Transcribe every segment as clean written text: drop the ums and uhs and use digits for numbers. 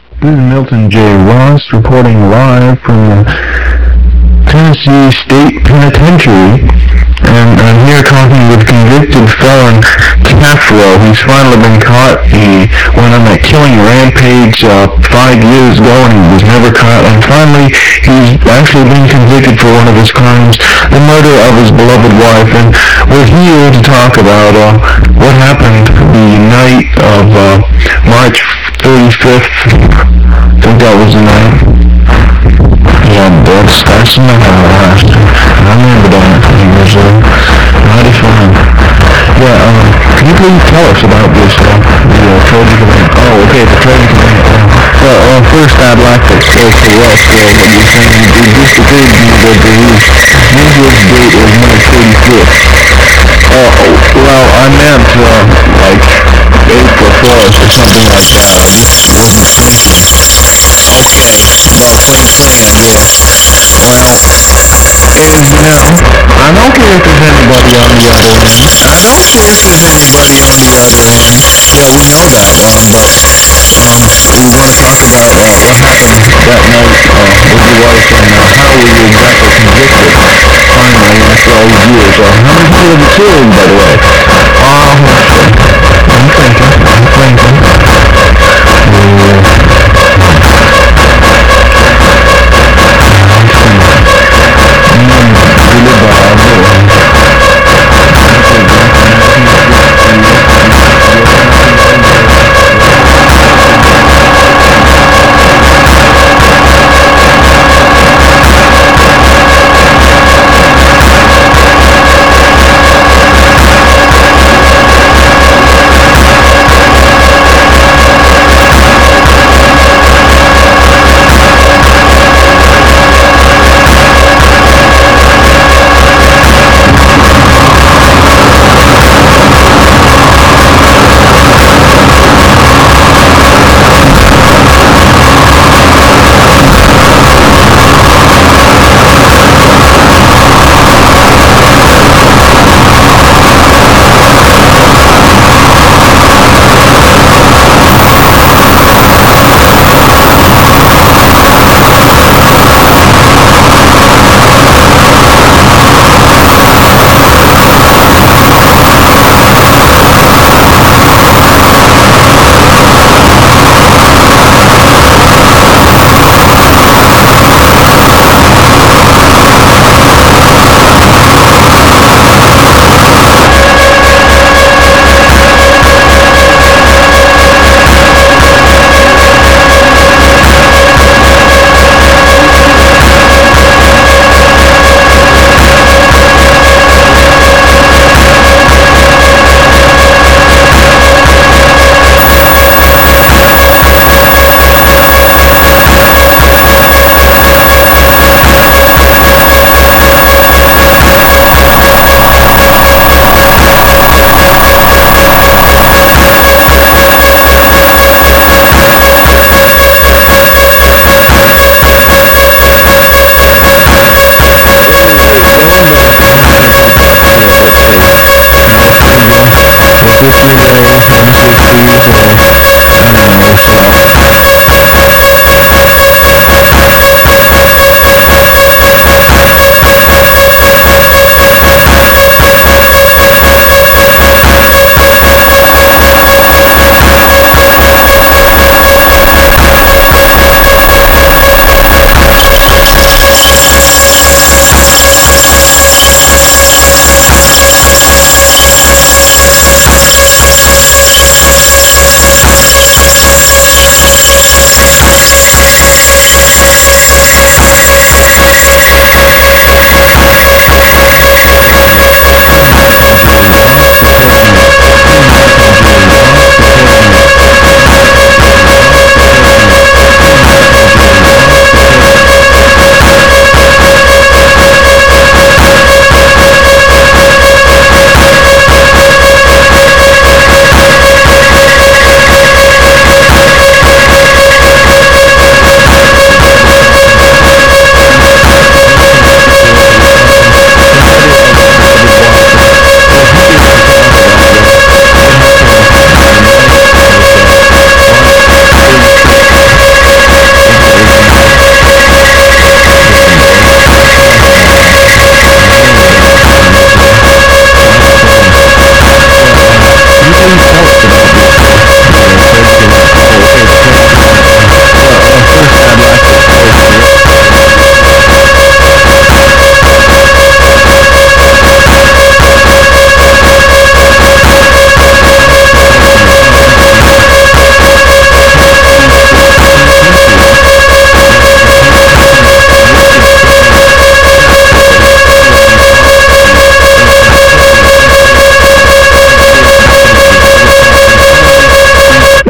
This is Milton J. Ross reporting live from the Tennessee State Penitentiary, and I'm here talking with convicted felon Cafro. He's finally been caught. He went on that killing rampage 5 years ago, and he was never caught. And finally, he's actually been convicted for one of his crimes, the murder of his beloved wife. And we're here to talk about what happened the night of March 35th. I think that was the night. Yeah, that's the night I remember that. It was mighty fun. Yeah, can you please tell us about this, the tragic event? Oh, okay, the tragic event. Well, first I'd like to correct what you're saying. It just occurred to me that his usual date was March 35th. Well, I meant, like, April 1st or something like that. I just wasn't thinking. Okay, well, plain plan, yeah. Well, I don't care if there's anybody on the other end. I don't care if there's anybody on the other end. Yeah, we know that, but we want to talk about what happened that night with your wife, and how were you exactly convicted finally after all these years. How many people have you killed, by the way? I'm thinking.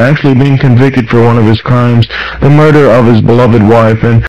actually being convicted for one of his crimes, the murder of his beloved wife, and